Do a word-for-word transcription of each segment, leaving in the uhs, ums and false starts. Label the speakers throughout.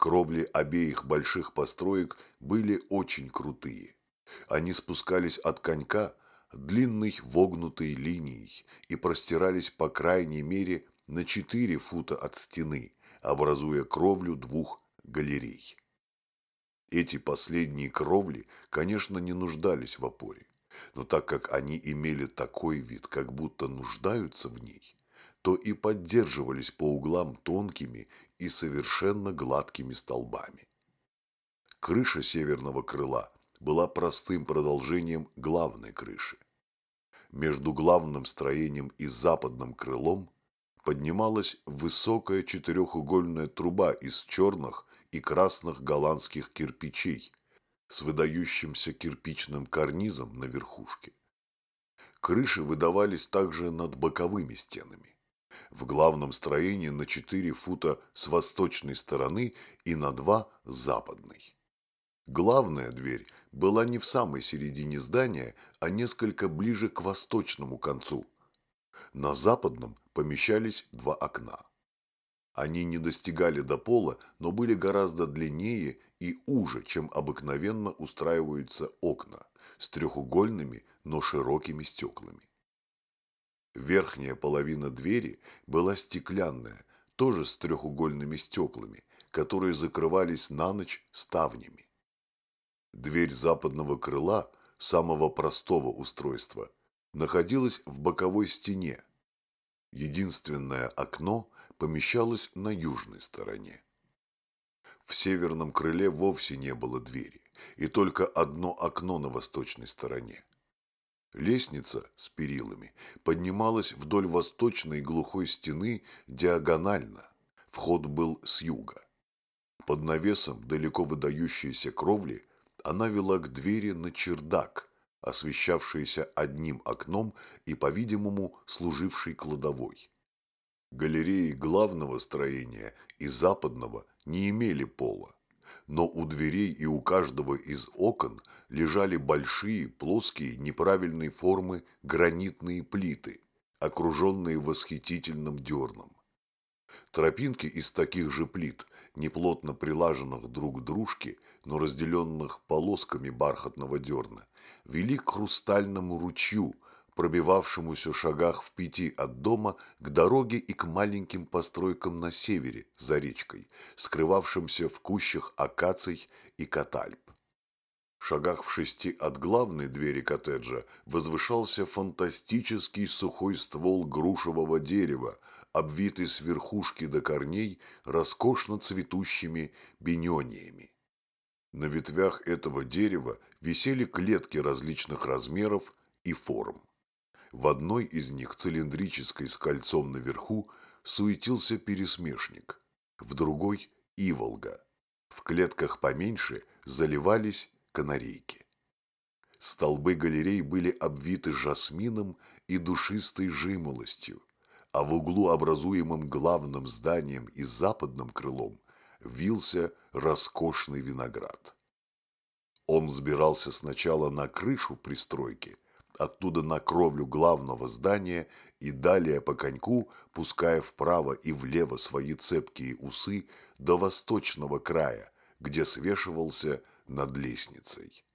Speaker 1: Кровли обеих больших построек были очень крутые. Они спускались от конька длинной вогнутой линией и простирались по крайней мере на четыре фута от стены, образуя кровлю двух галерей. Эти последние кровли, конечно, не нуждались в опоре, но так как они имели такой вид, как будто нуждаются в ней, то и поддерживались по углам тонкими и совершенно гладкими столбами. Крыша северного крыла была простым продолжением главной крыши. Между главным строением и западным крылом поднималась высокая четырехугольная труба из черных и красных голландских кирпичей с выдающимся кирпичным карнизом на верхушке. Крыши выдавались также над боковыми стенами. В главном строении на четыре фута с восточной стороны и на два с западной. Главная дверь была не в самой середине здания, а несколько ближе к восточному концу. На западном помещались два окна. Они не достигали до пола, но были гораздо длиннее и уже, чем обыкновенно устраиваются окна, с трехугольными, но широкими стеклами. Верхняя половина двери была стеклянная, тоже с трехугольными стеклами, которые закрывались на ночь ставнями. Дверь западного крыла, самого простого устройства, находилась в боковой стене. Единственное окно помещалось на южной стороне. В северном крыле вовсе не было двери, и только одно окно на восточной стороне. Лестница с перилами поднималась вдоль восточной глухой стены диагонально. Вход был с юга. Под навесом далеко выдающейся кровли она вела к двери на чердак, освещавшийся одним окном и, по-видимому, служивший кладовой. Галереи главного строения и западного не имели пола, но у дверей и у каждого из окон лежали большие, плоские, неправильной формы гранитные плиты, окруженные восхитительным дерном. Тропинки из таких же плит, неплотно прилаженных друг к дружке, но разделенных полосками бархатного дерна, вели к хрустальному ручью, пробивавшемуся шагах в пяти от дома к дороге и к маленьким постройкам на севере, за речкой, скрывавшимся в кущах акаций и катальп. В шагах в шести от главной двери коттеджа возвышался фантастический сухой ствол грушевого дерева, обвитый с верхушки до корней роскошно цветущими биньониями. На ветвях этого дерева висели клетки различных размеров и форм. В одной из них, цилиндрической с кольцом наверху, суетился пересмешник, в другой – иволга. В клетках поменьше заливались канарейки. Столбы галерей были обвиты жасмином и душистой жимолостью, а в углу, образуемом главным зданием и западным крылом, вился роскошный виноград. Он взбирался сначала на крышу пристройки, оттуда на кровлю главного здания и далее по коньку, пуская вправо и влево свои цепкие усы до восточного края, где свешивался над лестницей.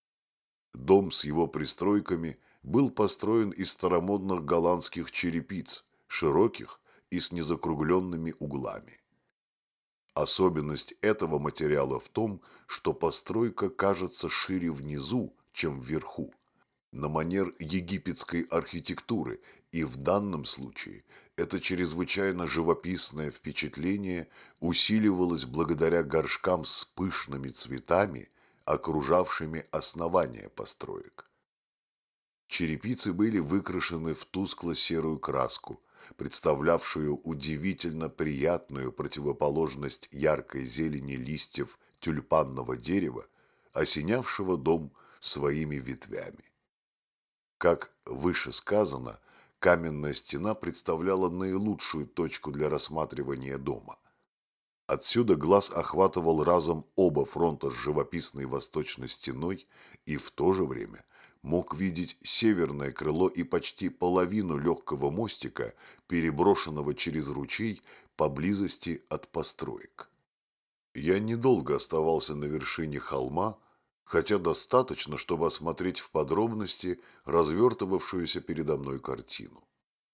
Speaker 1: Дом с его пристройками был построен из старомодных голландских черепиц, широких и с незакругленными углами. Особенность этого материала в том, что постройка кажется шире внизу, чем вверху, на манер египетской архитектуры, и в данном случае это чрезвычайно живописное впечатление усиливалось благодаря горшкам с пышными цветами, окружавшими основание построек. Черепицы были выкрашены в тускло-серую краску, представлявшую удивительно приятную противоположность яркой зелени листьев тюльпанного дерева, осенявшего дом своими ветвями. Как выше сказано, каменная стена представляла наилучшую точку для рассматривания дома. Отсюда глаз охватывал разом оба фронта с живописной восточной стеной и в то же время мог видеть северное крыло и почти половину легкого мостика, переброшенного через ручей поблизости от построек. Я недолго оставался на вершине холма, хотя достаточно, чтобы осмотреть в подробности развертывавшуюся передо мной картину.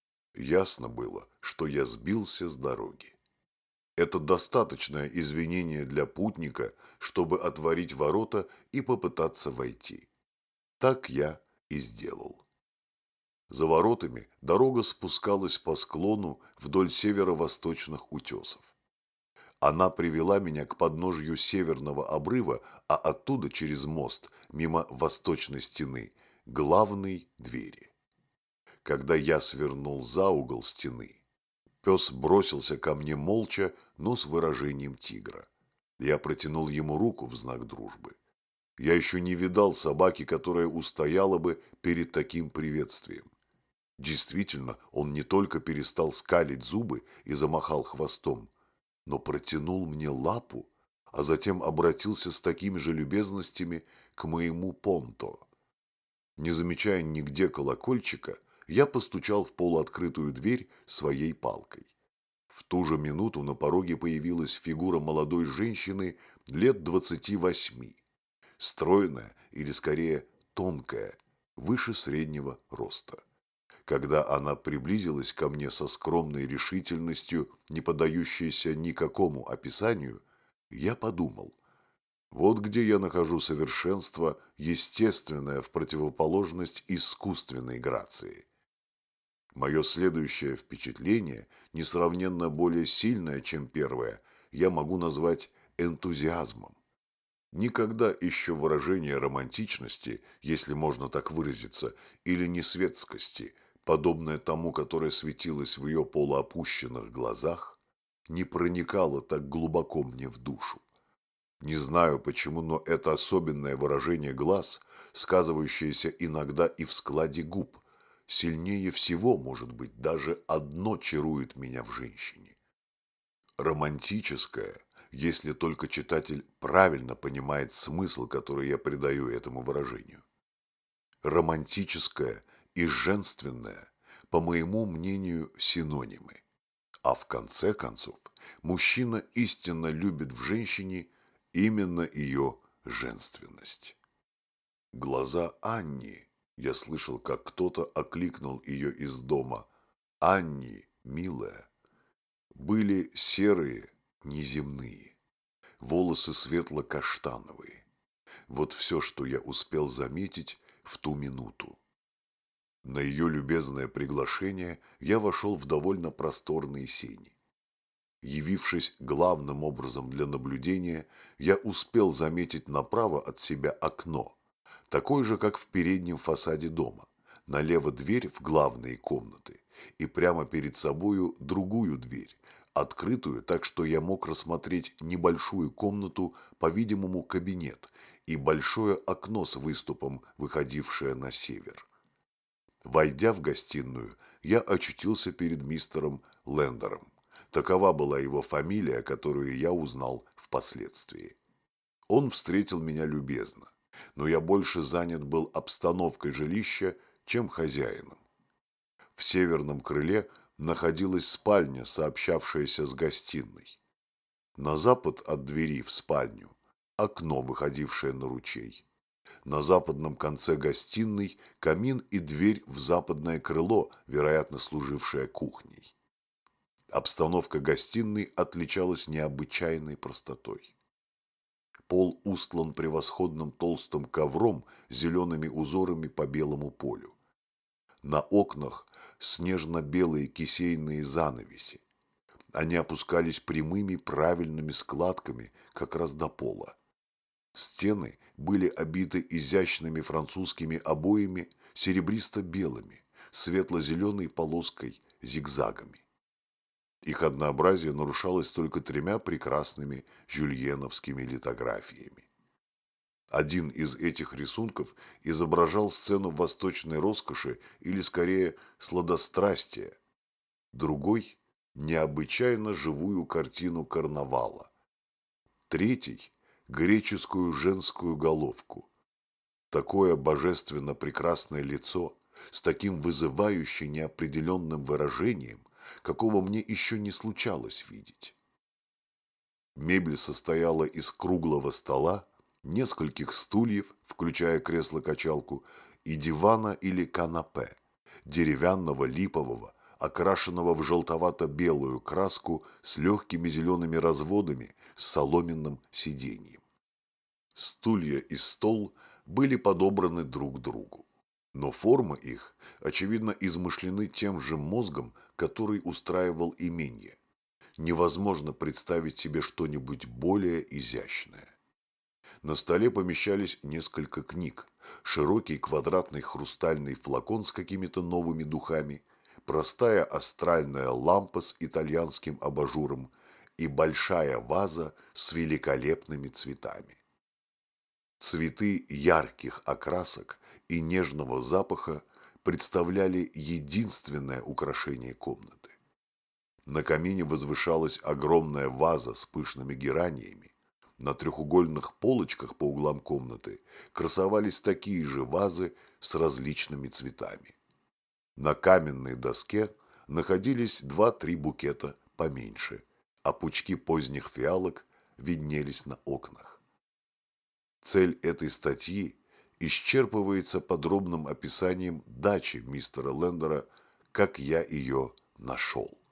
Speaker 1: Ясно было, что я сбился с дороги. Это достаточное извинение для путника, чтобы отворить ворота и попытаться войти. Так я и сделал. За воротами дорога спускалась по склону вдоль северо-восточных утесов. Она привела меня к подножью северного обрыва, а оттуда через мост, мимо восточной стены, главной двери. Когда я свернул за угол стены, пес бросился ко мне молча, но с выражением тигра. Я протянул ему руку в знак дружбы. Я еще не видал собаки, которая устояла бы перед таким приветствием. Действительно, он не только перестал скалить зубы и замахал хвостом, но протянул мне лапу, а затем обратился с такими же любезностями к моему понто. Не замечая нигде колокольчика, я постучал в полуоткрытую дверь своей палкой. В ту же минуту на пороге появилась фигура молодой женщины лет двадцати восьми, стройная или скорее тонкая, выше среднего роста. Когда она приблизилась ко мне со скромной решительностью, не поддающейся никакому описанию, я подумал, вот где я нахожу совершенство, естественное в противоположность искусственной грации. Мое следующее впечатление, несравненно более сильное, чем первое, я могу назвать энтузиазмом. Никогда еще выражение романтичности, если можно так выразиться, или несветскости, подобное тому, которое светилось в ее полуопущенных глазах, не проникало так глубоко мне в душу. Не знаю почему, но это особенное выражение глаз, сказывающееся иногда и в складе губ, сильнее всего, может быть, даже одно чарует меня в женщине. Романтическое, если только читатель правильно понимает смысл, который я придаю этому выражению. Романтическое и женственное, по моему мнению, синонимы. А в конце концов, мужчина истинно любит в женщине именно ее женственность. Глаза Анни, я слышал, как кто-то окликнул ее из дома. Анни, милая, были серые, неземные, волосы светло-каштановые. Вот все, что я успел заметить в ту минуту. На ее любезное приглашение я вошел в довольно просторные сени. Явившись главным образом для наблюдения, я успел заметить направо от себя окно, такое же, как в переднем фасаде дома, налево дверь в главные комнаты и прямо перед собою другую дверь, открытую, так что я мог рассмотреть небольшую комнату, по-видимому, кабинет, и большое окно с выступом, выходившее на север. Войдя в гостиную, я очутился перед мистером Лендером. Такова была его фамилия, которую я узнал впоследствии. Он встретил меня любезно, но я больше занят был обстановкой жилища, чем хозяином. В северном крыле находилась спальня, сообщавшаяся с гостиной. На запад от двери в спальню окно, выходившее на ручей. На западном конце гостиной камин и дверь в западное крыло, вероятно, служившее кухней. Обстановка гостиной отличалась необычайной простотой. Пол устлан превосходным толстым ковром с зелеными узорами по белому полю. На окнах снежно-белые кисейные занавеси. Они опускались прямыми правильными складками как раз до пола. Стены были обиты изящными французскими обоями серебристо-белыми, светло-зеленой полоской зигзагами. Их однообразие нарушалось только тремя прекрасными жюльеновскими литографиями. Один из этих рисунков изображал сцену восточной роскоши или, скорее, сладострастия. Другой – необычайно живую картину карнавала. Третий – греческую женскую головку. Такое божественно прекрасное лицо с таким вызывающе неопределенным выражением, какого мне еще не случалось видеть. Мебель состояла из круглого стола, нескольких стульев, включая кресло-качалку, и дивана или канапе, деревянного липового, окрашенного в желтовато-белую краску с легкими зелеными разводами, с соломенным сиденьем. Стулья и стол были подобраны друг к другу, но формы их, очевидно, измышлены тем же мозгом, который устраивал именье. Невозможно представить себе что-нибудь более изящное. На столе помещались несколько книг, широкий квадратный хрустальный флакон с какими-то новыми духами, простая астральная лампа с итальянским абажуром и большая ваза с великолепными цветами. Цветы ярких окрасок и нежного запаха представляли единственное украшение комнаты. На камине возвышалась огромная ваза с пышными гераниями. На трехугольных полочках по углам комнаты красовались такие же вазы с различными цветами. На каменной доске находились два-три букета поменьше, а пучки поздних фиалок виднелись на окнах. Цель этой статьи исчерпывается подробным описанием дачи мистера Лендера, как я ее нашел.